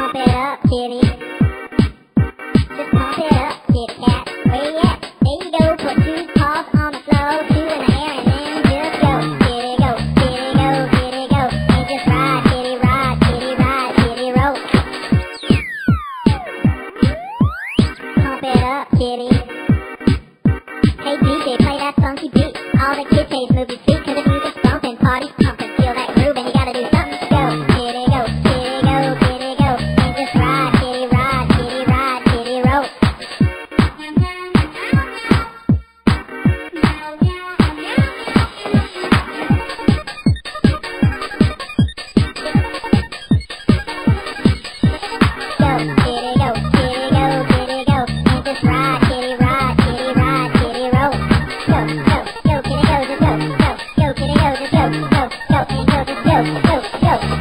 Pump it up, kitty. Just pump it up, kitty cat. Where you at? There you go. Put 2 paws on the floor, 2 in the air, and then just go. Kitty go, kitty go, kitty go. And just ride, kitty ride, kitty ride, kitty roll. Pump it up, kitty. Hey DJ, play that funky beat. All the kids say move your feet, 'cause the music's bumping, party's pumping. Feel that groove and you gotta do something. Go, kitty go, kitty go, kitty go. And just ride, kitty ride, kitty ride, kitty roll. Go, kitty go, kitty go, kitty go. And just ride, kitty ride, kitty ride, kitty roll. Go, go, go, kitty go, just go, go, go, kitty go, just go, go, go, and go, just go, go, go.